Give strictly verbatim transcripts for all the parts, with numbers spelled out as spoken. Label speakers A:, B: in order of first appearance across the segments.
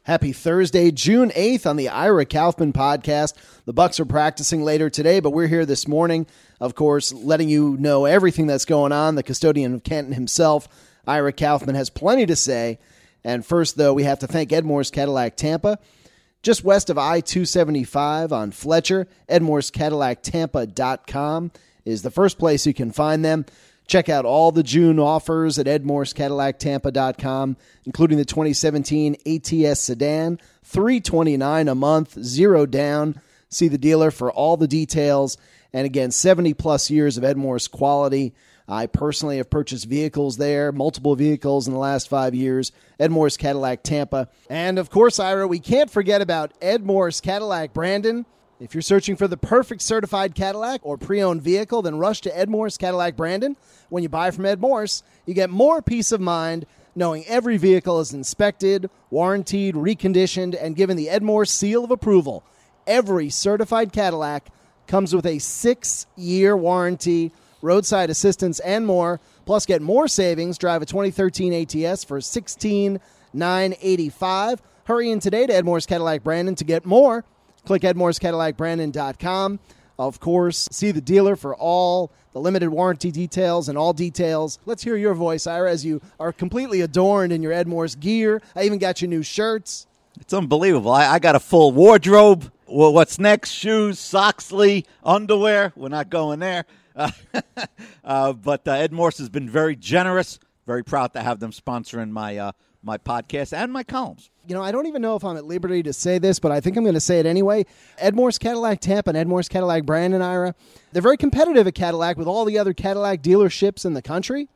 A: Happy Thursday, June eighth on the Ira Kaufman podcast. The Bucs are practicing later today, but we're here this morning, of course, letting you know everything that's going on. The custodian of Canton himself, Ira Kaufman, has plenty to say. And first, though, we have to thank Ed Moore's Cadillac Tampa. Just west of I two seventy-five on Fletcher, ed moores cadillac tampa dot com is the first place you can find them. Check out all the June offers at ed moores cadillac tampa dot com, including the twenty seventeen A T S sedan, three hundred twenty-nine dollars a month, zero down. See the dealer for all the details. And again, seventy plus years of Ed Moore's quality. I personally have purchased vehicles there, multiple vehicles in the last five years. Ed Moore's Cadillac Tampa. And of course, Ira, we can't forget about Ed Moore's Cadillac Brandon. If you're searching for the perfect certified Cadillac or pre-owned vehicle, then rush to Ed Moore's Cadillac Brandon. When you buy from Ed Moore's, you get more peace of mind knowing every vehicle is inspected, warranted, reconditioned, and given the Ed Moore's seal of approval. Every certified Cadillac comes with a six-year warranty, roadside assistance, and more. Plus, get more savings. Drive a twenty thirteen A T S for sixteen thousand nine hundred eighty-five dollars. Hurry in today to Ed Moore's Cadillac Brandon to get more. Click ed moores cadillac brandon dot com. Of course, see the dealer for all the limited warranty details and all details. Let's hear your voice, Ira, as you are completely adorned in your Ed Moore's gear. I even got your new shirts.
B: It's unbelievable. I, I got a full wardrobe. Well, what's next? Shoes, socks, Lee, underwear. We're not going there. Uh, uh, but uh, Ed Moore's has been very generous. Very proud to have them sponsoring my uh, my podcast and my columns.
A: You know, I don't even know if I'm at liberty to say this, but I think I'm going to say it anyway. Ed Moore's Cadillac Tampa and Ed Moore's Cadillac Brandon, Ira, they're very competitive at Cadillac with all the other Cadillac dealerships in the country.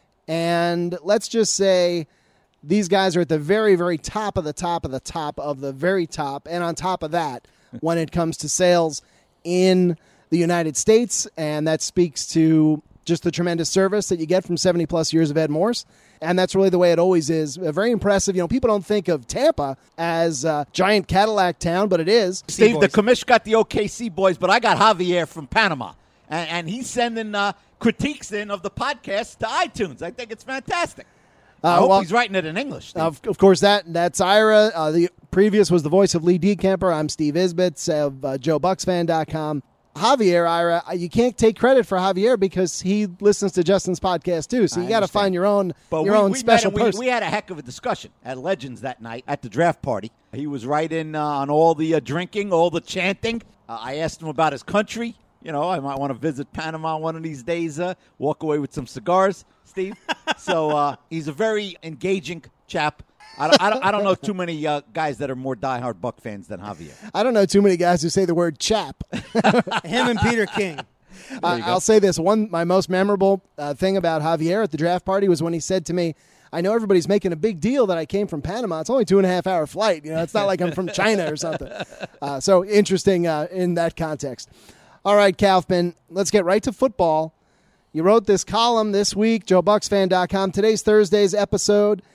A: And let's just say these guys are at the very, very top of the top of the top of the very top. And on top of that, when it comes to sales in the United States, and that speaks to just the tremendous service that you get from seventy plus years of Ed Moore's. And that's really the way it always is. Uh, very impressive. You know, people don't think of Tampa as a giant Cadillac town, but it is.
B: Steve, the commish got the O K C boys, but I got Javier from Panama. And, and he's sending uh, critiques in of the podcast to iTunes. I think it's fantastic. Uh, I hope well, he's writing it in English.
A: Of, of course, that that's Ira. Uh, the previous was the voice of Lee Decamper. I'm Steve Isbitz of uh, Joe Bucks Fan dot com. Javier, Ira, you can't take credit for Javier because he listens to Justin's podcast too. So you got to find your own but your
B: we,
A: own
B: we
A: special
B: we,
A: person.
B: We had a heck of a discussion at Legends that night at the draft party. He was right in uh, on all the uh, drinking, all the chanting. Uh, I asked him about his country. You know, I might want to visit Panama one of these days, uh, walk away with some cigars, Steve. So uh, he's a very engaging chap. I don't, I don't, I don't know too many uh, guys that are more diehard Buck fans than Javier.
A: I don't know too many guys who say the word chap.
C: Him and Peter King.
A: Uh, I'll say this. One, my most memorable uh, thing about Javier at the draft party was when he said to me, I know everybody's making a big deal that I came from Panama. It's only a two and a half hour flight. You know, it's not like I'm from China or something. Uh, so interesting uh, in that context. All right, Kaufman, let's get right to football. You wrote this column this week, Joe Bucks Fan dot com. Today's Thursday's episode.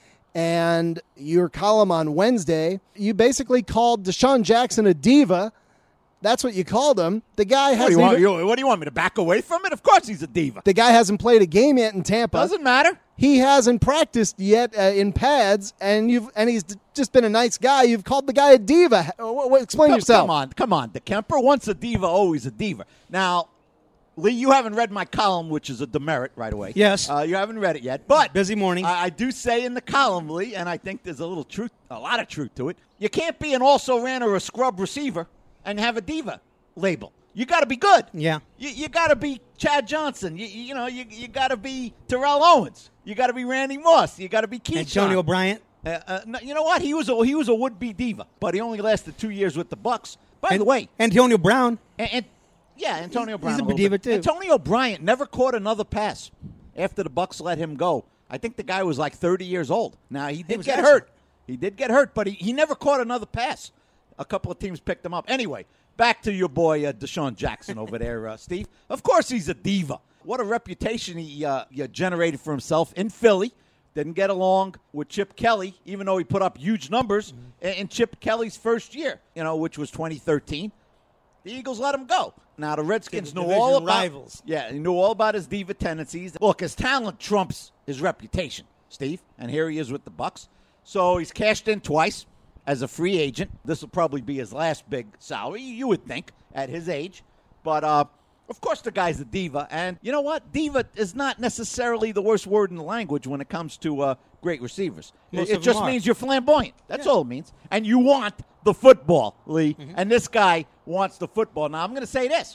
A: And your column on Wednesday, you basically called Deshaun Jackson a diva. That's what you called him. The guy hasn't.
B: What do, you
A: even,
B: want, what do you want me to back away from it? Of course he's a diva.
A: The guy hasn't played a game yet in Tampa.
B: Doesn't matter.
A: He hasn't practiced yet uh, in pads, and you've and he's just been a nice guy. You've called the guy a diva. What, what, explain
B: come,
A: yourself.
B: Come on, come on. DeKemper, once a diva, always a diva. Now, Lee, you haven't read my column, which is a demerit right away.
C: Yes.
B: Uh, you haven't read it yet. But
C: busy morning.
B: I, I do say in the column, Lee, and I think there's a little truth, a lot of truth to it. You can't be an also-ran or a scrub receiver and have a diva label. You got to be good.
C: Yeah.
B: You, you got to be Chad Johnson. You, you know, you, you got to be Terrell Owens. You got to be Randy Moss. You got to be Keith
C: Antonio Bryant.
B: Uh, uh, no, you know what? He was a, he was a would-be diva, but he only lasted two years with the Bucks. By
C: and,
B: the way,
C: Antonio Brown.
B: And, and yeah, Antonio Brown.
C: He's a,
B: a
C: diva
B: bit.
C: too.
B: Antonio Bryant never caught another pass after the Bucks let him go. I think the guy was like thirty years old. Now he did get
C: excellent.
B: hurt. He did get hurt, but he, he never caught another pass. A couple of teams picked him up. Anyway, back to your boy uh, Deshaun Jackson over there, uh, Steve. Of course, he's a diva. What a reputation he uh, generated for himself in Philly. Didn't get along with Chip Kelly, even though he put up huge numbers mm-hmm. in Chip Kelly's first year, you know, which was twenty thirteen. The Eagles let him go. Now, the Redskins
C: the
B: knew all about
C: rivals.
B: Yeah, he knew all about his diva tendencies. Look, his talent trumps his reputation, Steve, and here he is with the Bucks. So he's cashed in twice as a free agent. This will probably be his last big salary, you would think, at his age. But, uh, of course, the guy's a diva. And you know what? Diva is not necessarily the worst word in the language when it comes to uh, great receivers.
C: Most
B: it
C: of
B: it just
C: them are.
B: means you're flamboyant. That's
C: Yeah.
B: all it means. And you want the football, Lee.
C: Mm-hmm.
B: And this guy wants the football. Now, I'm going to say this.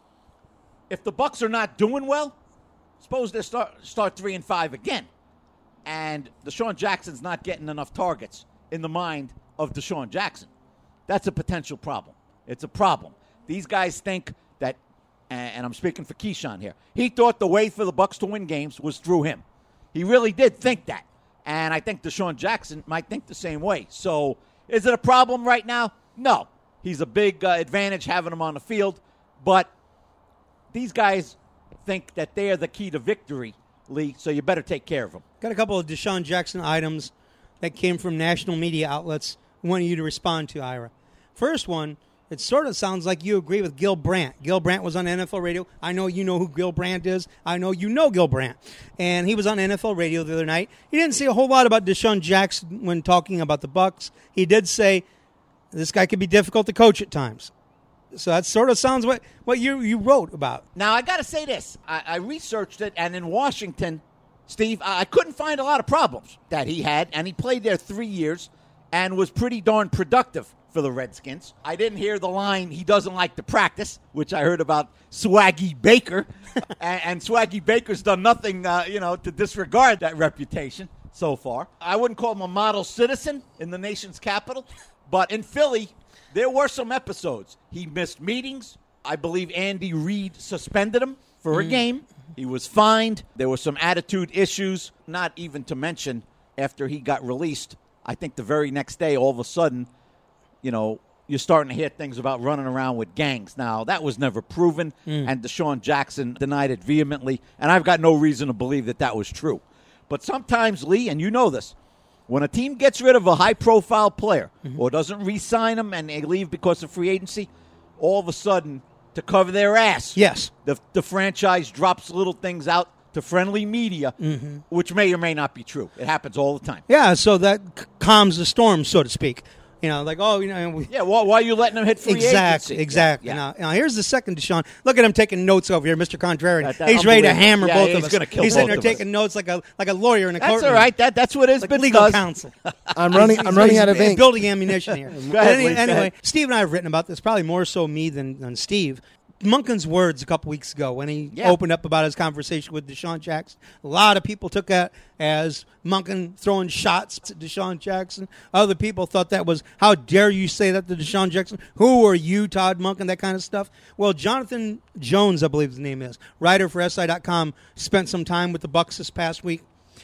B: If the Bucs are not doing well, suppose they start start three and five again, and Deshaun Jackson's not getting enough targets in the mind of Deshaun Jackson. That's a potential problem. It's a problem. These guys think that, and I'm speaking for Keyshawn here, he thought the way for the Bucs to win games was through him. He really did think that, and I think Deshaun Jackson might think the same way. So, is it a problem right now? No. He's a big uh, advantage having him on the field, but these guys think that they are the key to victory, Lee, so you better take care of them.
C: Got a couple of Deshaun Jackson items that came from national media outlets I want you to respond to, Ira. First one, it sort of sounds like you agree with Gil Brandt. Gil Brandt was on N F L radio. I know you know who Gil Brandt is. I know you know Gil Brandt. And he was on N F L radio the other night. He didn't say a whole lot about Deshaun Jackson when talking about the Bucs. He did say this guy could be difficult to coach at times. So that sort of sounds what, what you, you wrote about.
B: Now, I got to say this. I, I researched it, and in Washington, Steve, I, I couldn't find a lot of problems that he had, and he played there three years and was pretty darn productive for the Redskins. I didn't hear the line, he doesn't like to practice, which I heard about Swaggy Baker, and, and Swaggy Baker's done nothing, uh, you know, to disregard that reputation so far. I wouldn't call him a model citizen in the nation's capital, but in Philly, there were some episodes. He missed meetings. I believe Andy Reid suspended him for a
C: Mm.
B: game. He was fined. There were some attitude issues, not even to mention after he got released. I think the very next day, all of a sudden, you know, you're starting to hear things about running around with gangs. Now, that was never proven,
C: Mm.
B: and Deshaun Jackson denied it vehemently, and I've got no reason to believe that that was true. But sometimes, Lee, and you know this, when a team gets rid of a high-profile player
C: Mm-hmm.
B: or doesn't re-sign them and they leave because of free agency, all of a sudden, to cover their ass,
C: Yes.
B: the, the franchise drops little things out to friendly media,
C: Mm-hmm.
B: which may or may not be true. It happens all the time.
C: Yeah, so that c- calms the storm, so to speak. You know, like, oh, you know. We,
B: Yeah, why, why are you letting them hit free
C: Exactly,
B: agency?
C: exactly.
B: Yeah, yeah.
C: Now, now, here's the second Deshaun. Look at him taking notes over here, Mister Contrarian.
B: That- that
C: he's ready to
B: unbelievable.
C: hammer
B: Yeah,
C: both
B: he's
C: of us.
B: gonna kill
C: he's sitting
B: both
C: there
B: of us.
C: taking notes like a like a lawyer in a
B: That's
C: courtroom.
B: all right. That, that's what
C: Like
B: Isbitz
C: legal
B: does.
C: counsel.
A: I'm running.
C: He's-
A: I'm running
C: he's
A: out of ink.
C: Building ammunition here.
B: Go
C: But
B: ahead,
C: any-
B: Lee, go
C: anyway,
B: ahead.
C: Steve and I have written about this, probably more so me than, than Steve. Munkin's words a couple weeks ago when he
B: Yeah.
C: opened up about his conversation with Deshaun Jackson. A lot of people took that as Munkin throwing shots at Deshaun Jackson. Other people thought that was, how dare you say that to Deshaun Jackson? Who are you, Todd Munkin? That kind of stuff. Well, Jonathan Jones, I believe his name is, writer for S I dot com, spent some time with the Bucs this past week.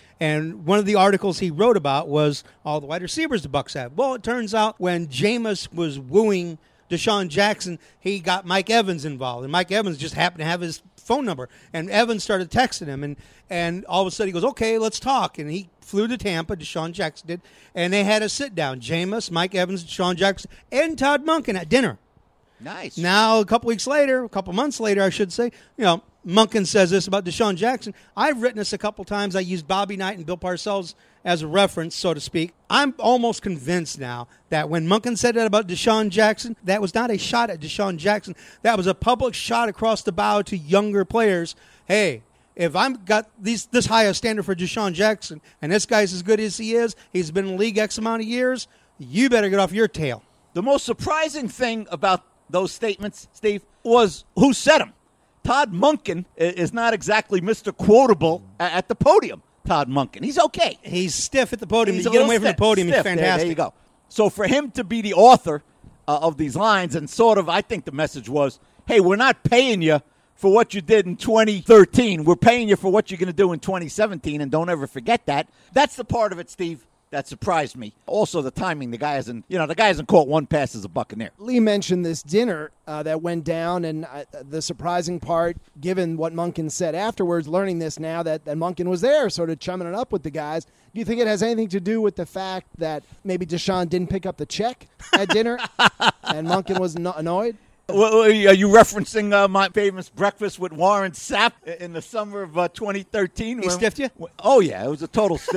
C: And one of the articles he wrote about was all the wide receivers the Bucs have. Well, it turns out when Jameis was wooing Deshaun Jackson, he got Mike Evans involved. And Mike Evans just happened to have his phone number. And Evans started texting him. And, and all of a sudden he goes, okay, let's talk. And he flew to Tampa, Deshaun Jackson did. And they had a sit-down. Jameis, Mike Evans, Deshaun Jackson, and Todd Munkin at dinner.
B: Nice.
C: Now, a couple weeks later, a couple months later, I should say, you know, Munkin says this about Deshaun Jackson. I've written this a couple times. I used Bobby Knight and Bill Parcells as a reference, so to speak. I'm almost convinced now that when Munkin said that about Deshaun Jackson, that was not a shot at Deshaun Jackson. That was a public shot across the bow to younger players. Hey, if I've got these, this high a standard for Deshaun Jackson, and this guy's as good as he is, he's been in the league X amount of years, you better get off your tail.
B: The most surprising thing about those statements, Steve, was who said them. Todd Munkin i- is not exactly Mister Quotable a- at the podium. Todd Munkin. He's okay.
C: He's stiff at the podium.
B: He's
C: You
B: a
C: get him
B: little
C: away from the
B: stiff-
C: podium, he's
B: stiff. There-
C: fantastic.
B: There, you go. So for him to be the author uh, of these lines and sort of, I think the message was, hey, we're not paying you for what you did in twenty thirteen. We're paying you for what you're going to do in twenty seventeen, and don't ever forget that. That's the part of it, Steve, that surprised me. Also, the timing. The guy hasn't, you know, the guy hasn't caught one pass as a Buccaneer.
A: Lee mentioned this dinner uh, that went down, and uh, the surprising part, given what Munkin said afterwards, learning this now that, that Munkin was there, sort of chumming it up with the guys. Do you think it has anything to do with the fact that maybe Deshaun didn't pick up the check at dinner, and Munkin was no- annoyed?
B: Well, are you referencing uh, my famous breakfast with Warren Sapp in the summer of uh, twenty thirteen?
C: He stiffed you?
B: Oh, yeah. It was a total stiff.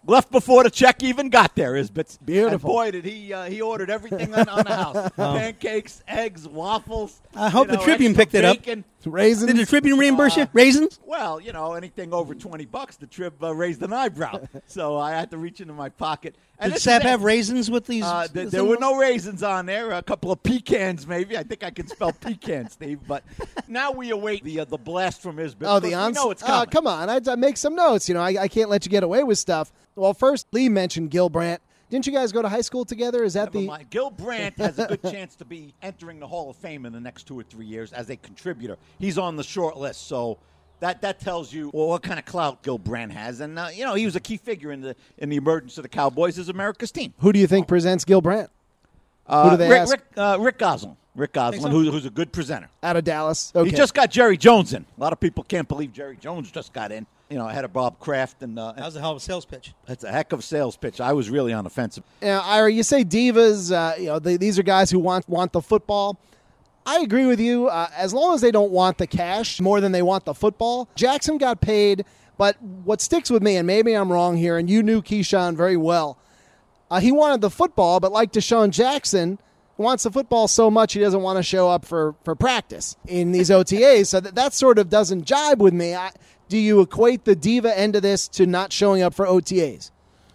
B: Left before the check even got there, Isbits.
A: Beautiful.
B: And boy, did he uh, he ordered everything on, on the house. Pancakes, eggs, waffles.
C: I hope
B: you
C: the
B: know,
C: Tribune
B: extra
C: picked it up.
B: bacon.
A: Raisins.
C: Did the Tribune reimburse
B: Uh,
C: you? Raisins?
B: Well, you know, anything over twenty bucks, the Trib uh, raised an eyebrow. So I had to reach into my pocket. And
C: Did
B: this
C: Sap
B: is it.
C: have raisins with these?
B: Uh, th-
C: this
B: there were
C: thing?
B: no raisins on there. A couple of pecans, maybe. I think I can spell pecan, Steve. But now we await the uh, the blast from Isbit.
A: Oh, the
B: because we
A: ons-
B: know it's
A: uh,
B: coming.
A: come on. I, I make some notes. You know, I, I can't let you get away with stuff. Well, first, Lee mentioned Gil Brandt. Didn't you guys go to high school together? Is that
B: Never
A: the
B: mind. Gil Brandt has a good chance to be entering the Hall of Fame in the next two or three years as a contributor. He's on the short list, so that that tells you well, what kind of clout Gil Brandt has. And uh, you know, he was a key figure in the in the emergence of the Cowboys as America's team.
A: Who do you think presents Gil Brandt?
B: Uh,
A: Who do they
B: Rick,
A: ask?
B: Rick, uh, Rick Goslin. Rick Goslin,
C: so?
B: who, who's a good presenter.
A: Out of Dallas. Okay.
B: He just got Jerry Jones in. A lot of people can't believe Jerry Jones just got in. You know, ahead of Bob Kraft, and uh,
C: That was a hell of a sales pitch.
B: that's a heck of a sales pitch. I was really on the fence.
A: Now, Ira, you say divas. Uh, you know, they, these are guys who want want the football. I agree with you. Uh, as long as they don't want the cash more than they want the football. Jackson got paid, but what sticks with me, and maybe I'm wrong here, and you knew Keyshawn very well. Uh, he wanted the football, but like Deshaun Jackson, he wants the football so much he doesn't want to show up for, for practice in these O T As. So that, that sort of doesn't jibe with me. I, do you equate the diva end of this to not showing up for O T As?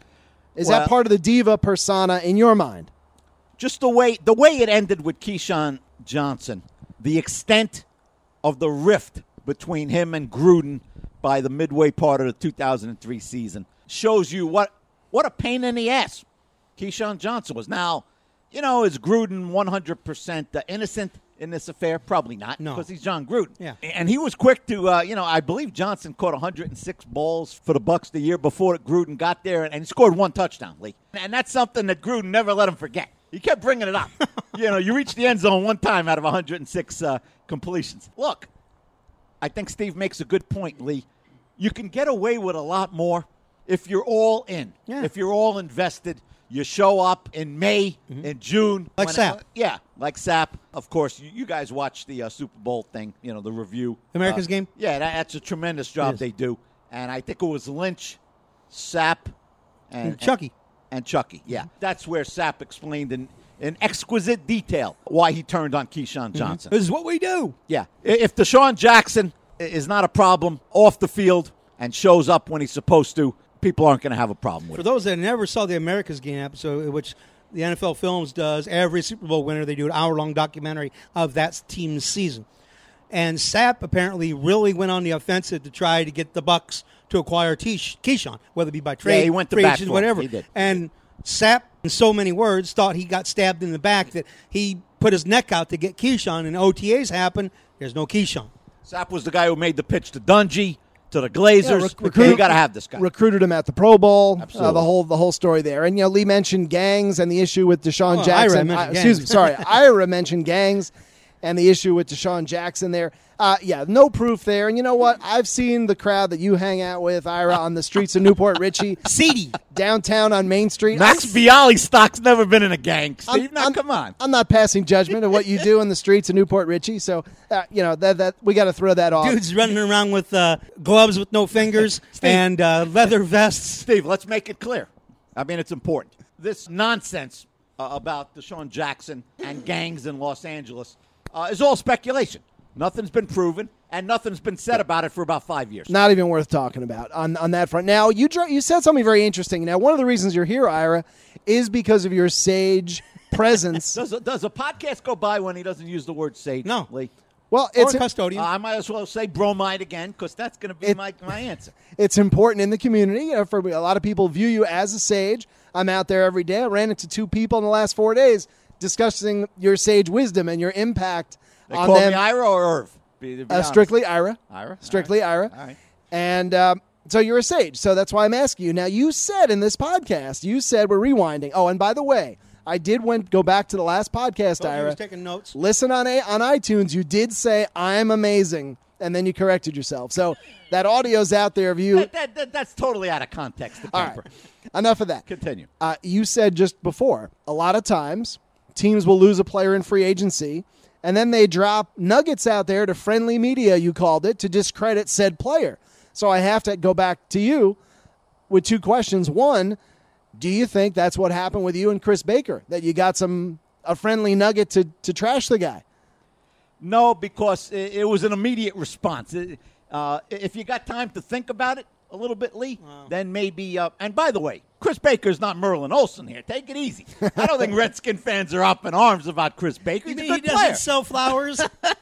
A: Is
B: Well-
A: that part of the diva persona in your mind?
B: Just the way the way it ended with Keyshawn Johnson, the extent of the rift between him and Gruden by the midway part of the two thousand three season shows you what what a pain in the ass Keyshawn Johnson was. Now, you know, is Gruden one hundred percent innocent in this affair? Probably not,
C: No.
B: because he's John Gruden.
C: Yeah.
B: And he was quick to, uh, you know, I believe Johnson caught one hundred six balls for the Bucs the year before Gruden got there, and he scored one touchdown, Lee. And that's something that Gruden never let him forget. He kept bringing it up. you know, you reach the end zone one time out of one hundred six uh, completions. Look, I think Steve makes a good point, Lee. You can get away with a lot more if you're all in,
C: Yeah.
B: if you're all invested. You show up in May, in June.
C: Like
B: when-
C: Sapp.
B: Yeah, like Sapp. Of course, you, you guys watch the uh, Super Bowl thing, you know, the review.
C: America's
B: Uh,
C: Game?
B: Yeah, that, that's a tremendous job
C: is.
B: they do. And I think it was Lynch, Sapp, and,
C: And Chucky.
B: And, Chucky, yeah. That's where Sapp explained in, in exquisite detail why he turned on Keyshawn Johnson.
C: This is what we do.
B: Yeah. I- If Deshaun Jackson i- is not a problem off the field and shows up when he's supposed to, people aren't going to have a problem with
C: For
B: it.
C: those that never saw the America's Game episode, which the N F L Films does, every Super Bowl winner, they do an hour-long documentary of that team's season. And Sapp apparently really went on the offensive to try to get the Bucs to acquire Tish, Keyshawn, whether it be by trade,
B: Yeah, he went to
C: free
B: bat
C: agents,
B: for him.
C: whatever.
B: He did.
C: And Sapp, in so many words, thought he got stabbed in the back, that he put his neck out to get Keyshawn, and O T As happen. There's no Keyshawn.
B: Sapp was the guy who made the pitch to Dungy, to the Glazers.
A: Yeah, rec-
B: Okay, you got to have this guy.
A: Recruited him at the Pro Bowl. Uh,
B: Absolutely.
A: the whole the whole story there. And you know, Lee mentioned gangs and the issue with Deshaun
C: Oh,
A: Jackson.
C: Ira mentioned
A: Uh, excuse me,
C: gangs.
A: sorry, Ira mentioned gangs and the issue with Deshaun Jackson there. Uh, yeah, no proof there. And you know what? I've seen the crowd that you hang out with, Ira, on the streets of Newport Richie,
C: Seedy.
A: downtown on Main Street.
B: Max
A: I'm-
B: Vialli stock's never been in a gang,
A: I'm-
B: Steve. now,
A: I'm-
B: come on.
A: I'm not passing judgment of what you do in the streets of Newport Richie. So, uh, you know, that that we got to throw that off.
C: Dudes running around with uh, gloves with no fingers and uh, leather vests.
B: Steve, let's make it clear. I mean, it's important. This nonsense uh, about Deshaun Jackson and gangs in Los Angeles uh, is all speculation. Nothing's been proven, and nothing's been said about it for about five years.
A: Not even worth talking about on, on that front. Now, you dr- you said something very interesting. Now, one of the reasons you're here, Ira, is because of your sage presence.
B: Does a, does a podcast go by when he doesn't use the word sage?
C: No.
B: Lee?
A: Well,
C: Or
A: it's
C: custodian.
B: Uh, I might as well say bromide again, because that's going to be
A: It-
B: my, my answer.
A: it's important in the community. You know, for a lot of people view you as a sage. I'm out there every day. I ran into two people in the last four days discussing your sage wisdom and your impact
B: They
A: on
B: call
A: them.
B: me Ira or Irv? Be, to be
A: Uh,
B: honest.
A: strictly Ira.
B: Ira?
A: Strictly
B: All
A: Ira.
B: right. All right.
A: And um, so you're a sage. So that's why I'm asking you. Now, you said in this podcast, you said we're rewinding. Oh, and by the way, I did went, go back to the last podcast,
C: Told you he
A: Ira.
C: was taking notes.
A: Listen on a, on iTunes. You did say, I'm amazing. And then you corrected yourself. So that audio's out there of you.
B: That, that, that, that's totally out of context. The
A: All
B: temper.
A: right. Enough of that.
B: Continue.
A: Uh, you said just before, a lot of times teams will lose a player in free agency, and then they drop nuggets out there to friendly media, you called it, to discredit said player. So I have to go back to you. with two questions. One, do you think that's what happened with you and Chris Baker, that you got some a friendly nugget to, to trash the guy?
B: No, because it, it was an immediate response. It, uh, if you got time to think about it a little bit, Lee, wow. then maybe uh, – and by the way, Chris Baker's not Merlin Olsen here. Take it easy. I don't think Redskin fans are up in arms about Chris Baker. He's
C: you
B: a
C: mean
B: good
C: he
B: player.
C: doesn't sell flowers?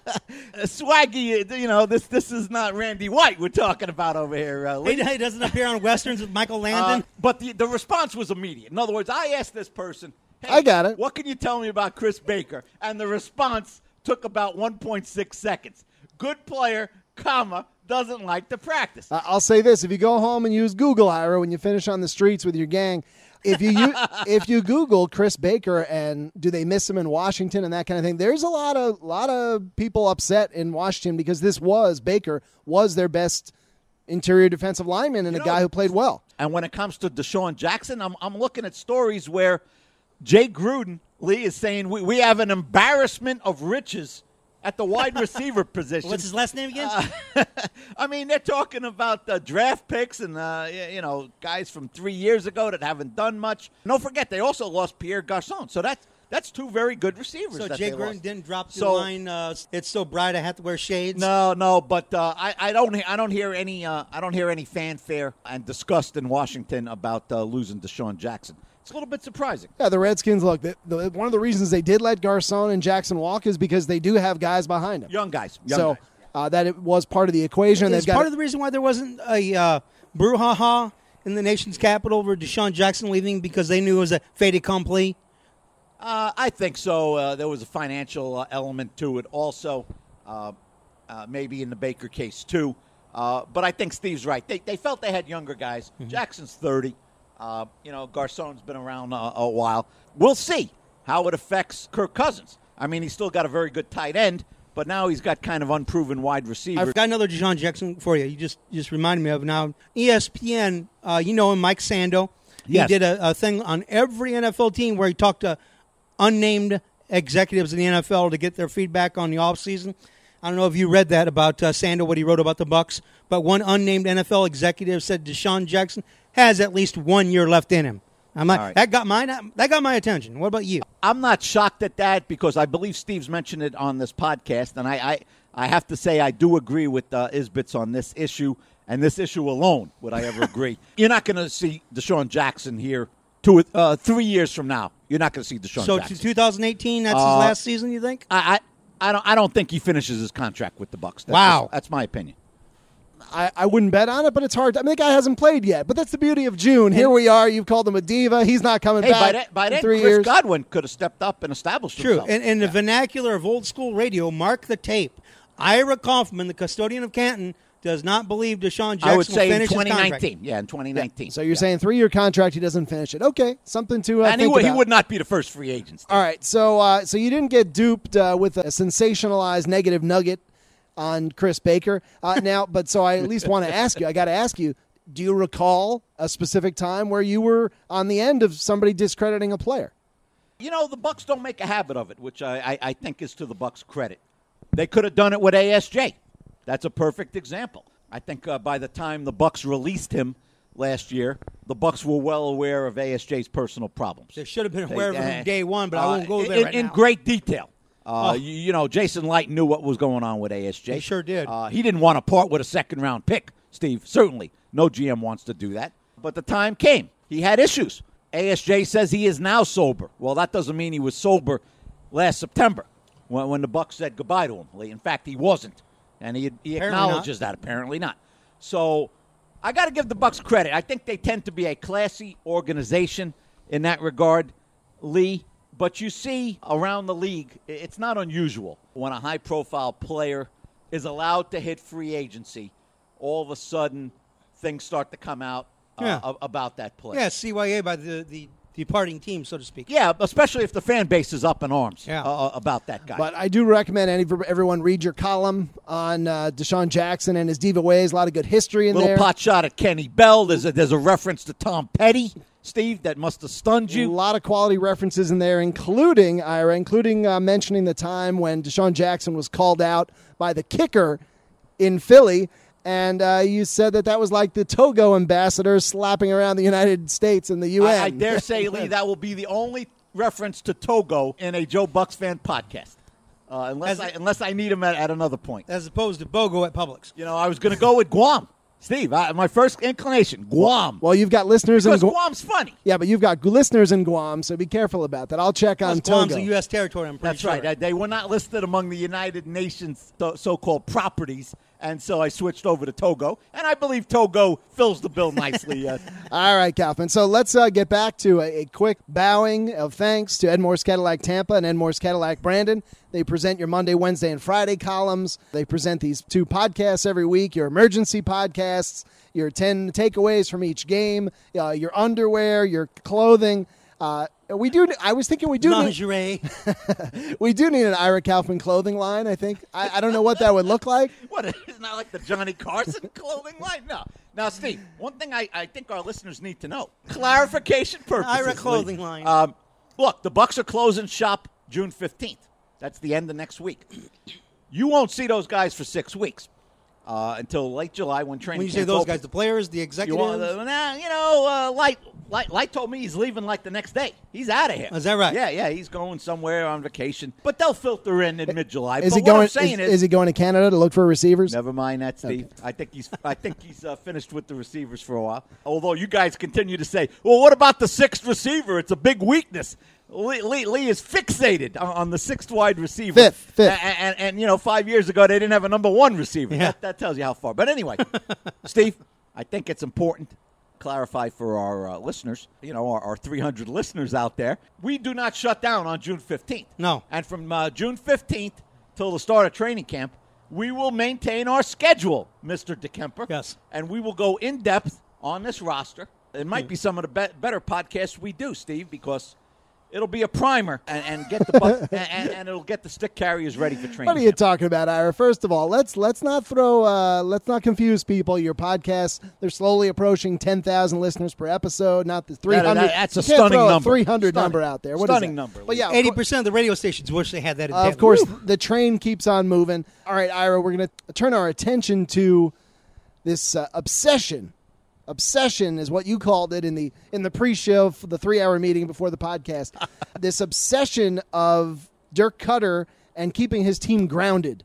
B: Swaggy, you know, this this is not Randy White we're talking about over here. Uh,
C: he, he doesn't appear on Westerns with Michael Landon.
B: Uh, but the, the response was immediate. In other words, I asked this person, hey,
A: I got it.
B: What can you tell me about Chris Baker? And the response took about one point six seconds. Good player, comma, doesn't like to practice.
A: Uh, I'll say this. If you go home and use Google, Ira, when you finish on the streets with your gang, if you, you if you Google Chris Baker and do they miss him in Washington and that kind of thing, there's a lot of lot of people upset in Washington because this was, Baker was their best interior defensive lineman and
B: you
A: a
B: know,
A: guy who played well.
B: And when it comes to Deshaun Jackson, I'm, I'm looking at stories where Jay Gruden, Lee, is saying we, we have an embarrassment of riches at the wide receiver position.
C: What's his last name again?
B: Uh, I mean, they're talking about uh, draft picks and, uh, you know, guys from three years ago that haven't done much. Don't forget, they also lost Pierre Garçon. So that's, that's two very good receivers.
C: So
B: that
C: Jay
B: they
C: Gruden
B: lost.
C: didn't drop the
B: So-
C: line, uh, it's so bright I have to wear shades?
B: No, no, but uh, I, I don't I don't hear any uh, I don't hear any fanfare and disgust in Washington about uh, losing Deshaun Jackson. It's a little bit surprising.
A: Yeah, the Redskins, look, the, the, one of the reasons they did let Garçon and Jackson walk is because they do have guys behind them.
B: Young guys. Young
A: so
B: guys.
A: uh, that it was part of the equation.
C: Is
A: They've got
C: part of the reason why there wasn't a uh, brouhaha in the nation's capital over Deshaun Jackson leaving because they knew it was a fait accompli?
B: Uh, I think so. Uh, there was a financial uh, element to it also, uh, uh, maybe in the Baker case too. Uh, but I think Steve's right. They, they felt they had younger guys. Mm-hmm. Jackson's thirty. Uh, you know, Garçon's been around uh, a while. We'll see how it affects Kirk Cousins. I mean, he's still got a very good tight end, but now he's got kind of unproven wide receiver.
C: I've got another Deshaun Jackson for you. You just you just reminded me of now. E S P N, uh, you know him, Mike Sando. He
B: Yes.
C: did a, a thing on every N F L team where he talked to unnamed executives in the N F L to get their feedback on the offseason. I don't know if you read that about uh, Sando, what he wrote about the Bucs, but one unnamed N F L executive said Deshaun Jackson has at least one year left in him. I'm like,
B: right.
C: that got my that got my attention. What about you?
B: I'm not shocked at that because I believe Steve's mentioned it on this podcast, and I, I, I have to say I do agree with uh, Isbitz on this issue, and this issue alone would I ever agree. You're not going to see Deshaun Jackson here two, uh, three years from now. You're not going to see Deshaun
C: So
B: Jackson.
C: to twenty eighteen, that's
B: Uh,
C: his last season, you think?
B: I, I, I don't, I don't think he finishes his contract with the Bucs. That's
C: Wow.
B: just- that's my opinion.
A: I, I wouldn't bet on it, but it's hard. I mean, the guy hasn't played yet, but that's the beauty of June. Here we are. You've called him a diva. He's not coming
B: Hey,
A: back
B: by that, by
A: in
B: then,
A: three
B: Chris
A: years.
B: Godwin could have stepped up and established
C: True.
B: himself.
C: In, in the vernacular of old school radio, mark the tape. Ira Kaufman, the custodian of Canton, does not believe Deshaun Jackson
B: I would say
C: will
B: in
C: finish his
B: twenty
C: contract.
B: nineteen. Yeah, in twenty nineteen.
A: So you're
B: Yeah.
A: saying three-year contract, he doesn't finish it. Okay, something to uh,
B: and he
A: think
B: would, he
A: about.
B: would not be the first free agent. Steve.
A: All right, so uh, so you didn't get duped uh, with a sensationalized negative nugget on Chris Baker. Uh, now, but so I at least want to ask you, I got to ask you, do you recall a specific time where you were on the end of somebody discrediting a player?
B: You know, the Bucs don't make a habit of it, which I, I, I think is to the Bucs' credit. They could have done it with A S J. That's a perfect example. I think uh, by the time the Bucs released him last year, the Bucs were well aware of A S J's personal problems.
C: They should have been aware of
B: They-
C: him day one, but I
B: uh,
C: won't go there
B: in,
C: right
B: in
C: now.
B: great detail. Uh,
C: Oh.
B: you, you know, Jason Light knew what was going on with A S J.
C: He sure did.
B: Uh, he didn't want to part with a second-round pick, Steve. Certainly. No G M wants to do that. But the time came. He had issues. A S J says he is now sober. Well, that doesn't mean he was sober last September when, when the Bucs said goodbye to him. In fact, he wasn't. And he, he
C: Apparently
B: acknowledges that. Apparently not. So I got to give the Bucs credit. I think they tend to be a classy organization in that regard, Lee. But you see around the league, it's not unusual when a high-profile player is allowed to hit free agency. All of a sudden, things start to come out uh,
C: Yeah.
B: a- about that player.
C: Yeah, C Y A by the, the departing team, so to speak.
B: Yeah, especially if the fan base is up in arms
C: Yeah.
B: uh, about that guy.
A: But I do recommend any everyone read your column on uh, Deshaun Jackson and his diva ways. A lot of good history in
B: Little
A: there.
B: pot shot at Kenny Bell. There's a, there's a reference to Tom Petty, Steve, that must have stunned
A: A
B: you.
A: lot of quality references in there, including Ira, including uh, mentioning the time when Deshaun Jackson was called out by the kicker in Philly and uh, you said that that was like the Togo ambassador slapping around the United States and the U N.
B: I, I dare say, Lee, that will be the only reference to Togo in a Joe Bucks fan podcast, uh, unless
C: As-
B: I, unless I need him at, at another point.
C: As opposed to Bogo at Publix.
B: You know, I was going to go with Guam. Steve, I, my first inclination, Guam.
A: Well, you've got listeners
B: because
A: in Guam.
B: Guam's funny.
A: Yeah, but you've got listeners in Guam, so be careful about that. I'll check on
C: Plus, Guam's
A: Togo.
C: a U S territory, I'm pretty
B: That's
C: sure.
B: right. I- They were not listed among the United Nations so- so-called properties, and so I switched over to Togo, and I believe Togo fills the bill nicely. Uh,
A: All right, Kaufman. So let's uh, get back to a, a quick bowing of thanks to Edmore's Cadillac Tampa and Edmore's Cadillac Brandon. They present your Monday, Wednesday, and Friday columns. They present these two podcasts every week, your emergency podcasts, your ten takeaways from each game, uh, your underwear, your clothing. Uh, we do. I was thinking we do. Need,
C: Lingerie.
A: we do need an Ira Kaufman clothing line. I think. I, I don't know what that would look like.
B: what, it's not like the Johnny Carson clothing line? No. Now, Steve, one thing I, I think our listeners need to know, clarification purposes.
C: Ira
B: Lee.
C: clothing line.
B: Um, look, the Bucks are closing shop June fifteenth. That's the end of next week. You won't see those guys for six weeks uh, until late July when training
C: When you say
B: camp
C: those
B: opens.
C: guys, the players, the
B: You,
C: executives.
B: want, uh, nah, you know, uh, Light, Light, Light told me he's leaving like the next day. He's out of here.
C: Is that right?
B: Yeah, yeah, he's going somewhere on vacation. But they'll filter in in mid-July.
A: Is
B: but
A: he
B: what
A: going?
B: I'm saying
A: is,
B: is,
A: is he going to Canada to look for receivers?
B: never mind that, Steve. I think he's, I think he's uh, finished with the receivers for a while. Although you guys continue to say, well, what about the sixth receiver? It's a big weakness. Lee, Lee, Lee is fixated on, on the sixth wide receiver.
A: Fifth, fifth.
B: And, and, and, you know, five years ago, they didn't have a number one receiver.
C: Yeah.
B: That, that tells you how far. But anyway, Steve, I think it's important to clarify for our uh, listeners, you know, our, our three hundred listeners out there, we do not shut down on June fifteenth.
C: No.
B: And from uh, June fifteenth till the start of training camp, we will maintain our schedule, Mister DeKemper.
C: Yes.
B: And we will go in depth on this roster. It might be some of the be- better podcasts we do, Steve, because it'll be a primer and, and get the buck, and, and, and it'll get the stick carriers ready for training.
A: What are you
B: camp.
A: talking about, Ira? First of all, let's let's not throw uh, let's not confuse people. Your podcasts, they're slowly approaching ten thousand listeners per episode. Not the three hundred.
B: That- that's a
A: you can't
B: stunning
A: throw
B: number.
A: A three hundred
B: Stunning.
A: number out there. What is
B: Stunning
A: that?
B: number,
A: But yeah, of
C: Eighty
A: cour-
C: percent of the radio stations wish they had that. In
A: Uh, of
C: depth.
A: course,
C: Woo.
A: the train keeps on moving. All right, Ira, we're going to turn our attention to this uh, obsession. Obsession is what you called it in the in the pre-show for the three-hour meeting before the podcast. This obsession of Dirk Cutter and keeping his team grounded.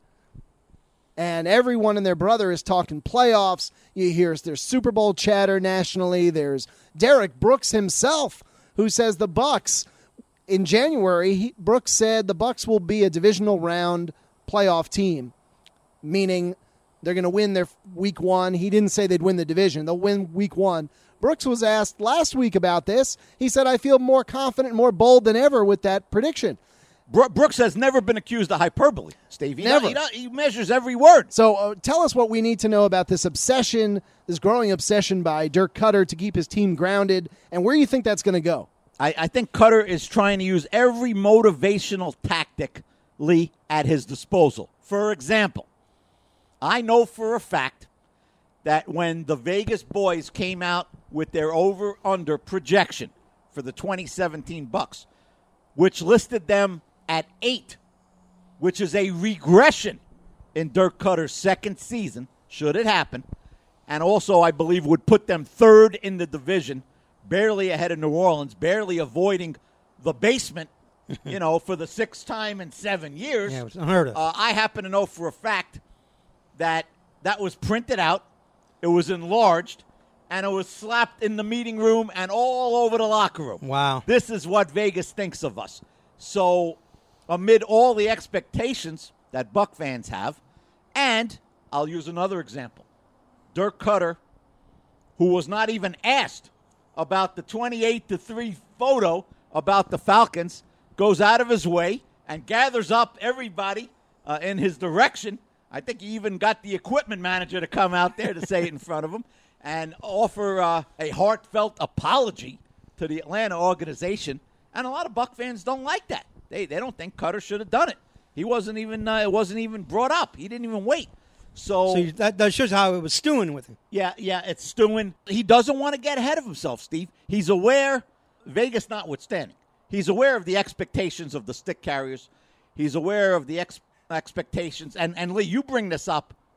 A: And everyone and their brother is talking playoffs. You hear there's Super Bowl chatter nationally. There's Derek Brooks himself, who says the Bucks in January. He, Brooks said the Bucks will be a divisional round playoff team, meaning they're going to win their week one. He didn't say they'd win the division. They'll win week one. Brooks was asked last week about this. He said, "I feel more confident, more bold than ever with that prediction."
B: Bro- Brooks has never been accused of hyperbole, Steve. He
A: Never.
B: He, does, he measures every word.
A: So uh, tell us what we need to know about this obsession, this growing obsession by Dirk Cutter to keep his team grounded, and where you think that's going to go.
B: I, I think Cutter is trying to use every motivational tactic, Lee, at his disposal. For example, I know for a fact that when the Vegas boys came out with their over-under projection for the twenty seventeen Bucks, which listed them at eight, which is a regression in Dirk Cutter's second season, should it happen, and also I believe would put them third in the division, barely ahead of New Orleans, barely avoiding the basement, you know, for the sixth time in seven years.
C: Yeah, it was unheard of.
B: Uh, I happen to know for a fact that that was printed out, it was enlarged, and it was slapped in the meeting room and all over the locker room.
C: Wow.
B: This is what Vegas thinks of us. So, amid all the expectations that Buck fans have, and I'll use another example. Dirk Cutter, who was not even asked about the twenty-eight to three photo about the Falcons, goes out of his way and gathers up everybody uh, in his direction. I think he even got the equipment manager to come out there to say it in front of him and offer uh, a heartfelt apology to the Atlanta organization. And a lot of Buck fans don't like that. They they don't think Cutter should have done it. He wasn't even uh, it wasn't even brought up. He didn't even wait. So,
C: So you, that, that shows how it was stewing with him.
B: yeah, yeah, it's stewing. He doesn't want to get ahead of himself, Steve. He's aware, Vegas notwithstanding, he's aware of the expectations of the stick carriers. He's aware of the ex- expectations. And, and Lee, you bring this up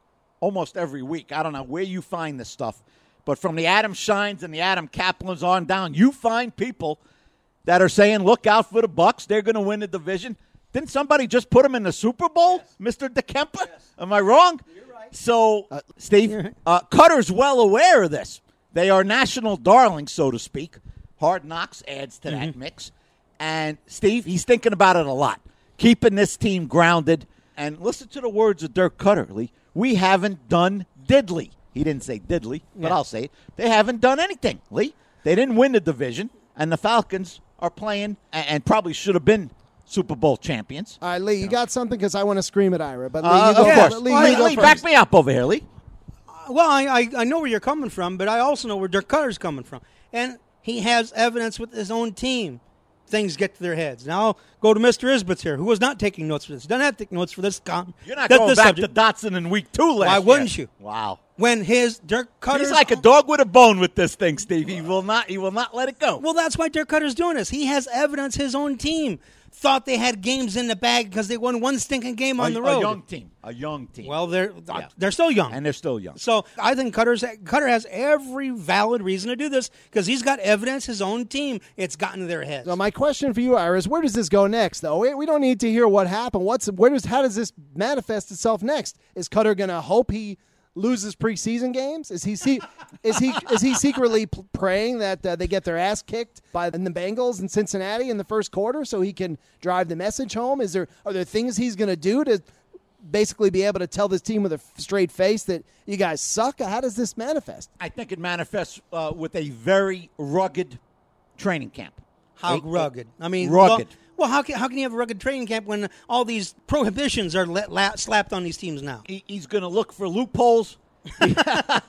B: almost every week. I don't know where you find this stuff, but from the Adam Shines and the Adam Kaplans on down, you find people that are saying, look out for the Bucks. They're going to win the division. Didn't somebody just put them in the Super Bowl, yes. Mister DeKemper? Yes. Am I wrong?
C: You're right.
B: So, uh, Steve, uh, Cutter's well aware of this. They are national darlings, so to speak. Hard Knocks adds to that mm-hmm. mix. And, Steve, he's thinking about it a lot, keeping this team grounded. And listen to the words of Dirk Cutter, Lee. We haven't done diddly. He didn't say diddly, but yeah. I'll say it. They haven't done anything, Lee. They didn't win the division, and the Falcons are playing and, and probably should have been Super Bowl champions.
A: All right, Lee, you got something? Because I want to scream at Ira. But Lee,
B: uh,
A: you go
B: of course.
A: Lee,
B: Lee,
A: Lee, go
B: Lee back me up over here, Lee.
C: Well, I, I, I know where you're coming from, but I also know where Dirk Cutter's coming from. And he has evidence with his own team. Things get to their heads. Now I'll go to Mister Isbitz here, who was not taking notes for this. Doesn't have to take notes for this. Com-
B: You're not going back subject. to Dotson in week two last
C: Why wouldn't
B: year.
C: you?
B: Wow.
C: When his Dirk Cutter's...
B: He's like a dog with a bone with this thing, Steve. He will not, he will not let it go.
C: Well, that's why Dirk Cutter's doing this. He has evidence his own team thought they had games in the bag because they won one stinking game on
B: a,
C: the road.
B: A young team. A young team.
C: Well, they're
B: yeah.
C: they're still young.
B: And they're still young.
C: So I think Cutter's, Cutter has every valid reason to do this because he's got evidence his own team. It's gotten to their heads.
A: So my question for you, Ira, is where does this go next, though? We, we don't need to hear what happened. What's where does How does this manifest itself next? Is Cutter going to hope he loses preseason games? Is he se- is he is he secretly p- praying that uh, they get their ass kicked by the Bengals in Cincinnati in the first quarter so he can drive the message home? Is there are there things he's going to do to basically be able to tell this team with a straight face that you guys suck? How does this manifest?
B: I think it manifests uh, with a very rugged training camp.
C: How
B: a,
C: rugged? I mean,
B: rugged.
C: Well, well, how can how can you have a rugged training camp when all these prohibitions are let, la- slapped on these teams now?
B: He, he's going to look for loopholes.
C: I, mean,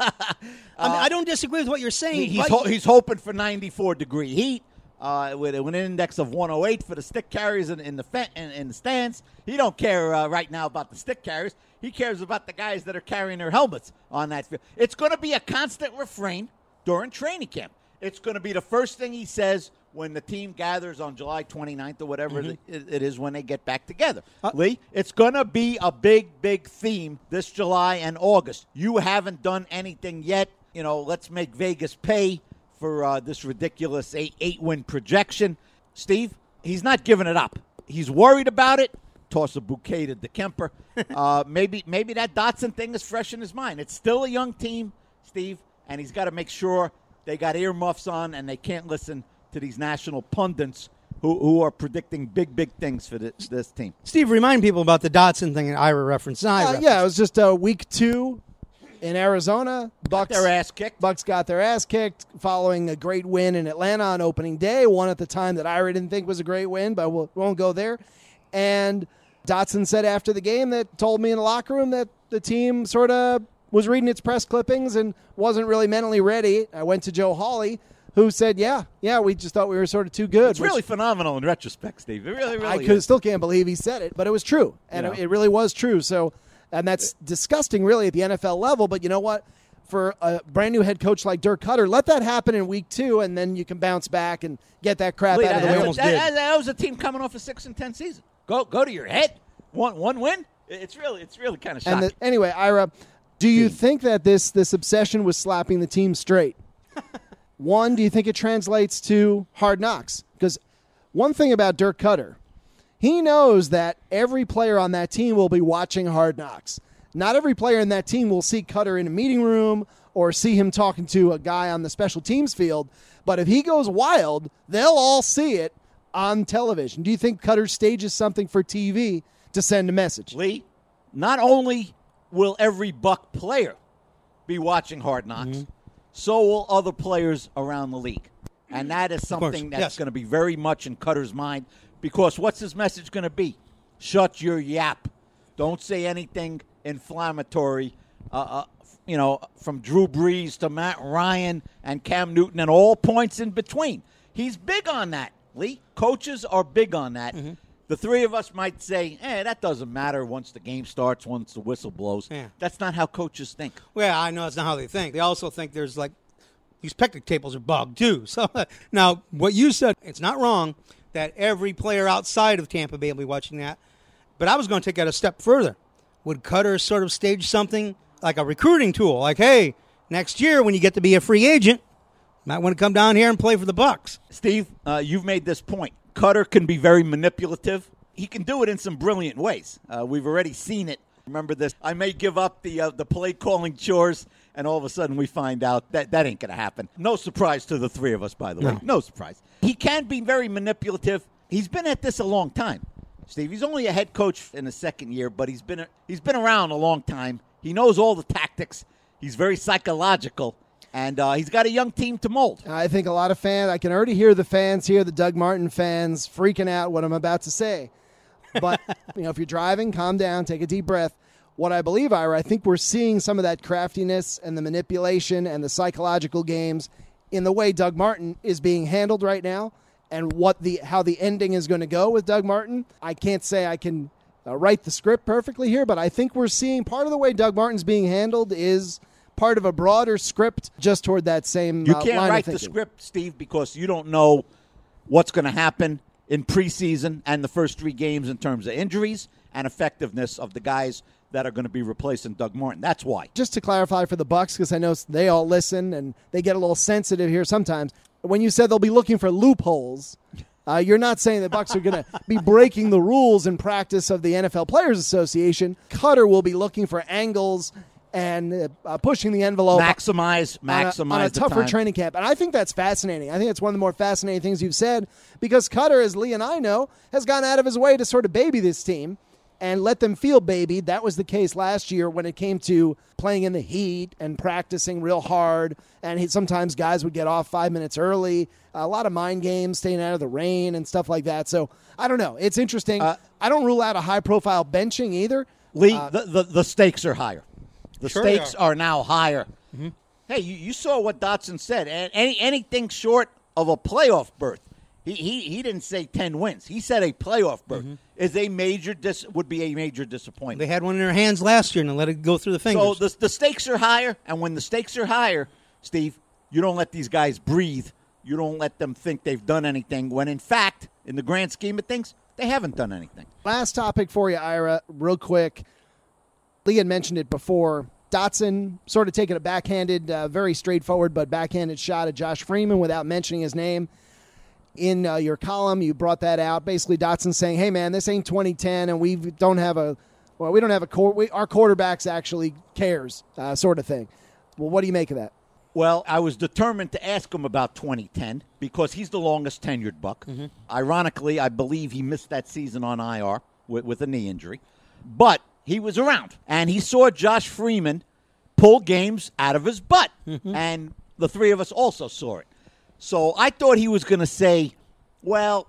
C: I don't disagree with what you're saying.
B: He, he's, ho- he's hoping for ninety-four degree heat uh, with, with an index of one oh eight for the stick carriers in, in the fe- in, in the stands. He don't care uh, right now about the stick carriers. He cares about the guys that are carrying their helmets on that field. It's going to be a constant refrain during training camp. It's going to be the first thing he says when the team gathers on July twenty-ninth or whatever mm-hmm. it, it is when they get back together. Uh, Lee, it's going to be a big, big theme this July and August. You haven't done anything yet. You know, let's make Vegas pay for uh, this ridiculous eight, eight-win projection. Steve, he's not giving it up. He's worried about it. Toss a bouquet to DeKemper. uh, maybe, maybe that Dotson thing is fresh in his mind. It's still a young team, Steve, and he's got to make sure they got earmuffs on and they can't listen to these national pundits who, who are predicting big, big things for this, this team.
C: Steve, remind people about the Dotson thing and Ira reference. I
A: uh,
C: reference.
A: Yeah, it was just uh, week two in Arizona.
B: Bucks got their ass kicked.
A: Bucks got their ass kicked following a great win in Atlanta on opening day, one at the time that Ira didn't think was a great win, but we won't go there. And Dotson said after the game that told me in the locker room that the team sort of was reading its press clippings and wasn't really mentally ready. I went to Joe Hawley, who said, yeah, yeah, we just thought we were sort of too good.
B: It's really phenomenal in retrospect, Steve. It really, really
A: I
B: is.
A: could, still can't believe he said it, but it was true. And
B: you know.
A: it really was true. So, and that's disgusting, really, at the N F L level. But you know what? For a brand-new head coach like Dirk Cutter, let that happen in week two, and then you can bounce back and get that crap
B: Lee,
A: out of the
B: that,
A: way.
B: That,
A: Almost
B: that,
A: did.
B: That, that was a team coming off a six and ten season. Go, go to your head. One, one win. It's really, it's really kind of shocking.
A: And the, anyway, Ira, do you think that this this obsession with slapping the team straight? One, do you think it translates to Hard Knocks? Because one thing about Dirk Cutter, he knows that every player on that team will be watching Hard Knocks. Not every player in that team will see Cutter in a meeting room or see him talking to a guy on the special teams field. But if he goes wild, they'll all see it on television. Do you think Cutter stages something for T V to send a message?
B: Lee, not only will every Buck player be watching Hard Knocks, mm-hmm. so will other players around the league. And that is something that's
C: yes.
B: going to be very much in Cutter's mind, because what's his message going to be? Shut your yap. Don't say anything inflammatory, uh, uh, you know, from Drew Brees to Matt Ryan and Cam Newton and all points in between. He's big on that, Lee. Coaches are big on that. Mm-hmm. The three of us might say, eh, that doesn't matter once the game starts, once the whistle blows.
C: Yeah.
B: That's not how coaches think.
C: Well, I know that's not how they think. They also think there's like, these picnic tables are bugged too. So now, what you said, it's not wrong that every player outside of Tampa Bay will be watching that. But I was going to take that a step further. Would Cutter sort of stage something like a recruiting tool. Like, hey, next year when you get to be a free agent, you might want to come down here and play for the Bucks.
B: Steve, uh, you've made this point. Cutter can be very manipulative. He can do it in some brilliant ways. Uh, we've already seen it. Remember this? I may give up the uh, the play calling chores, and all of a sudden we find out that that ain't going to happen. No surprise to the three of us, by the way.
C: No.
B: No surprise. He can be very manipulative. He's been at this a long time, Steve. He's only a head coach in the second year, but he's been a, he's been around a long time. He knows all the tactics. He's very psychological, and uh, he's got a young team to mold.
A: I think a lot of fans, I can already hear the fans here, the Doug Martin fans, freaking out what I'm about to say. But, you know, if you're driving, calm down, take a deep breath. What I believe, Ira, I think we're seeing some of that craftiness and the manipulation and the psychological games in the way Doug Martin is being handled right now, and what the how the ending is going to go with Doug Martin. I can't say I can uh, write the script perfectly here, but I think we're seeing part of the way Doug Martin's being handled is part of a broader script just toward that same
B: You
A: uh,
B: can't
A: line
B: write
A: of
B: the
A: thinking.
B: script, Steve, because you don't know what's going to happen in preseason and the first three games in terms of injuries and effectiveness of the guys that are going to be replacing Doug Martin. That's why.
A: Just to clarify for the Bucks, because I know they all listen and they get a little sensitive here sometimes. When you said they'll be looking for loopholes, uh, you're not saying the Bucks are going to be breaking the rules in practice of the N F L Players Association. Cutter will be looking for angles and uh, pushing the envelope.
B: Maximize, maximize
A: on a, on a
B: the
A: tougher
B: time.
A: training camp. And I think that's fascinating. I think it's one of the more fascinating things you've said, because Cutter, as Lee and I know, has gone out of his way to sort of baby this team and let them feel babied. That was the case last year when it came to playing in the heat and practicing real hard. And he, sometimes guys would get off five minutes early. A lot of mind games, staying out of the rain and stuff like that. So I don't know. It's interesting.
B: Uh,
A: I don't rule out a high-profile benching either.
B: Lee,
A: Uh,
B: the, the, the stakes are higher. The
C: Sure they
B: stakes are. now higher. Mm-hmm. Hey, you, you saw what Dotson said. And any, anything short of a playoff berth, he, he he didn't say ten wins. He said a playoff berth
C: Mm-hmm.
B: is a major dis, would be a major disappointment.
C: They had one in their hands last year and let it go through the fingers.
B: So the the stakes are higher, and when the stakes are higher, Steve, you don't let these guys breathe. You don't let them think they've done anything when, in fact, in the grand scheme of things, they haven't done anything.
A: Last topic for you, Ira, real quick. Lee had mentioned it before. Dotson sort of taking a backhanded, uh, very straightforward but backhanded shot at Josh Freeman without mentioning his name. In uh, your column, you brought that out. Basically, Dotson saying, "Hey, man, this ain't twenty ten, and we don't have a well, we don't have a court. We, our quarterbacks actually cares, uh, sort of thing." Well, what do you make of that?
B: Well, I was determined to ask him about twenty ten because he's the longest tenured Buck. Mm-hmm. Ironically, I believe he missed that season on I R with, with a knee injury. But he was around, and he saw Josh Freeman pull games out of his butt. Mm-hmm. And the three of us also saw it. So I thought he was going to say, well,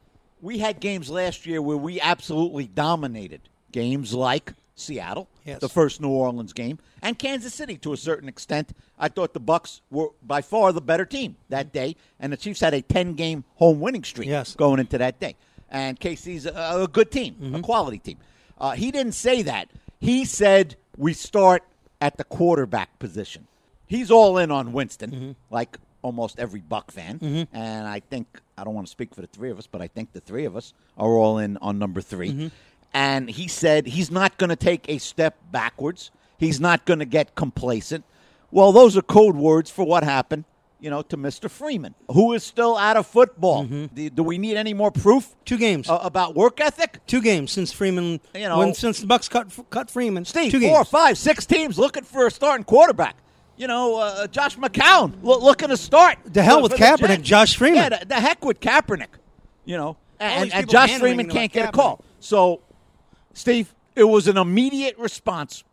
B: we had games last year where we absolutely dominated. Games like Seattle,
C: yes.
B: the first New Orleans game, and Kansas City to a certain extent. I thought the Bucks were by far the better team that day, and the Chiefs had a ten-game home winning streak
C: yes.
B: going into that day. And K C's a, a good team, mm-hmm. a quality team. Uh, he didn't say that. He said we start at the quarterback position. He's all in on Winston, mm-hmm. like almost every Buck fan. Mm-hmm. And I think, I don't want to speak for the three of us, but I think the three of us are all in on number three. Mm-hmm. And he said he's not going to take a step backwards. He's not going to get complacent. Well, those are code words for what happened, you know, to Mister Freeman, who is still out of football. Mm-hmm. Do, do we need any more proof?
C: Two games
B: uh, about work ethic.
C: Two games since Freeman,
B: you know,
C: when, since the Bucks cut cut Freeman.
B: Steve,
C: two
B: four,
C: games.
B: five, six teams looking for a starting quarterback. You know, uh, Josh McCown lo- looking to start.
C: The hell
B: for,
C: with
B: for the
C: Kaepernick,
B: Jets.
C: Josh Freeman.
B: Yeah, the, the heck with Kaepernick. You know, and,
C: these
B: and
C: people
B: Josh
C: handling
B: Freeman
C: about
B: can't get a
C: Kaepernick.
B: call. So, Steve, it was an immediate response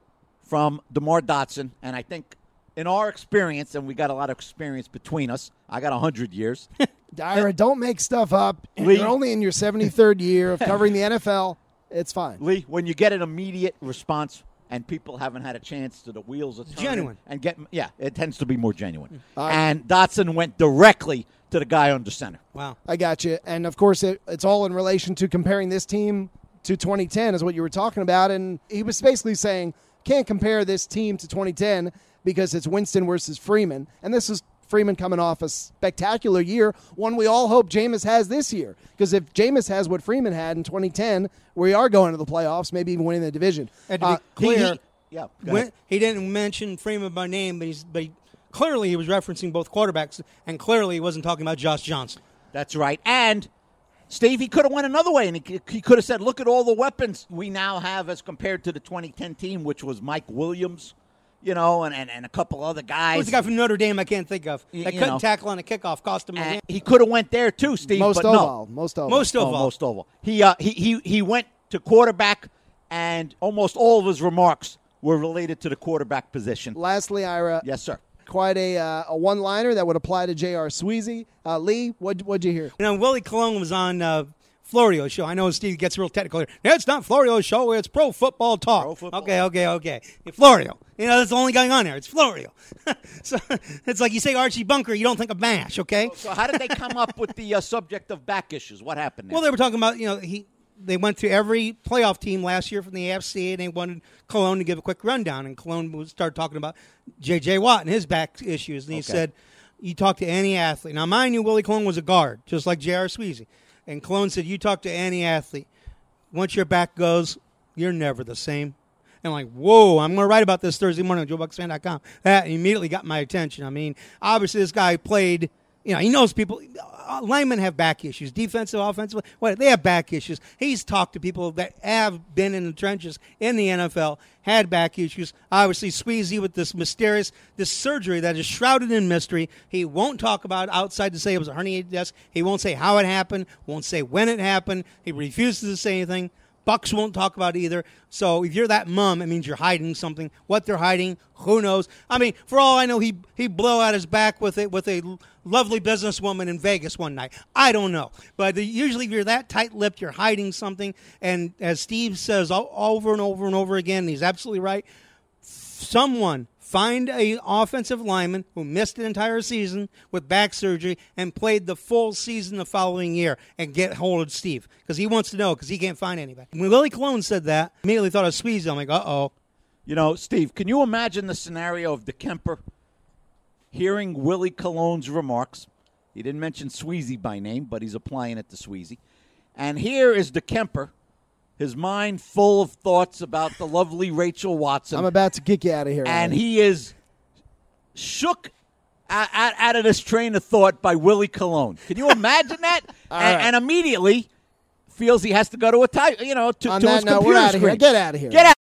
B: from DeMar Dotson, and I think in our experience, and we got a lot of experience between us, I got one hundred years.
A: Ira, don't make stuff up.
B: Lee.
A: You're only in your seventy-third year of covering the N F L. It's fine.
B: Lee, when you get an immediate response and people haven't had a chance to the wheels are turning
C: genuine.
B: and get yeah, it tends to be more genuine.
A: Uh,
B: and Dotson went directly to the guy under center.
C: Wow.
A: I got you. And, of course, it, it's all in relation to comparing this team to twenty ten is what you were talking about. And he was basically saying, can't compare this team to twenty ten because it's Winston versus Freeman. And this is Freeman coming off a spectacular year, one we all hope Jameis has this year. Because if Jameis has what Freeman had in twenty ten, we are going to the playoffs, maybe even winning the division.
C: And to
A: Uh,
C: be clear,
B: he- Yeah, go
C: when,
B: ahead.
C: he didn't mention Freeman by name, but, he's, but he, clearly he was referencing both quarterbacks, and clearly he wasn't talking about Josh Johnson.
B: That's right. And, Steve, he could have went another way, and he, he could have said, look at all the weapons we now have as compared to the twenty ten team, which was Mike Williams, you know, and, and, and a couple other guys.
C: Who's the guy from Notre Dame I can't think of?
B: Y-
C: That
B: you
C: couldn't
B: know.
C: tackle on a kickoff, cost him a
B: And
C: game.
B: he could have went there too, Steve,
A: Most
B: but
A: oval.
B: no.
A: Most oval.
C: Most
B: Oh,
C: oval.
B: most oval. He, uh, he, he, he went to quarterback, and almost all of his remarks were related to the quarterback position.
A: Lastly, Ira,
B: Yes, sir.
A: quite a uh, a one-liner that would apply to J R. Sweezy. Uh, Lee, what what'd you hear?
C: You know, Willie Colon was on uh, Florio's show. I know Steve gets real technical here. No, it's not Florio's show. It's Pro Football Talk.
B: Pro Football.
C: Okay, okay, okay. Florio. You know, that's the only guy on there. It's Florio. So it's like you say Archie Bunker, you don't think of MASH, okay?
B: So how did they come up with the uh, subject of back issues? What happened there?
C: Well, they were talking about, you know, he they went to every playoff team last year from the A F C, and they wanted Cologne to give a quick rundown. And Cologne would start talking about J J. Watt and his back issues. And he
B: Okay.
C: said, you talk to any athlete. Now, mind you, Willie Cologne was a guard, just like J R. Sweezy. And Cologne said, you talk to any athlete. Once your back goes, you're never the same. And I'm like, whoa, I'm going to write about this Thursday morning on Joe Bucks Fan dot com. That immediately got my attention. I mean, obviously this guy played, you know, he knows people. Uh, linemen have back issues, defensive, offensive. What they have back issues. He's talked to people that have been in the trenches in the N F L, had back issues. Obviously, Sweezy with this mysterious, this surgery that is shrouded in mystery. He won't talk about it outside to say it was a herniated disc. He won't say how it happened, won't say when it happened. He refuses to say anything. Bucks won't talk about it either. So if you're that mum, it means you're hiding something. What they're hiding, who knows? I mean, for all I know, he he blew out his back with it with a l- lovely businesswoman in Vegas one night. I don't know, but the, usually if you're that tight-lipped, you're hiding something. And as Steve says o- over and over and over again, and he's absolutely right. Someone find a offensive lineman who missed an entire season with back surgery and played the full season the following year and get hold of Steve because he wants to know because he can't find anybody. When Willie Colon said that, I immediately thought of Sweezy. I'm like, uh-oh.
B: You know, Steve, can you imagine the scenario of DeKemper hearing Willie Colon's remarks? He didn't mention Sweezy by name, but he's applying it to Sweezy. And here is DeKemper, his mind full of thoughts about the lovely Rachel Watson.
A: I'm about to kick you out of here.
B: and
A: Ira.
B: he is shook out, out, out of this train of thought by Willie Colon. Can you imagine that?
A: All
B: and,
A: right.
B: and immediately feels he has to go to a type, you know, to,
A: On
B: to
A: that
B: his
A: note,
B: computer
A: we're out of here.
B: screen.
A: Get out of here.
B: Get out.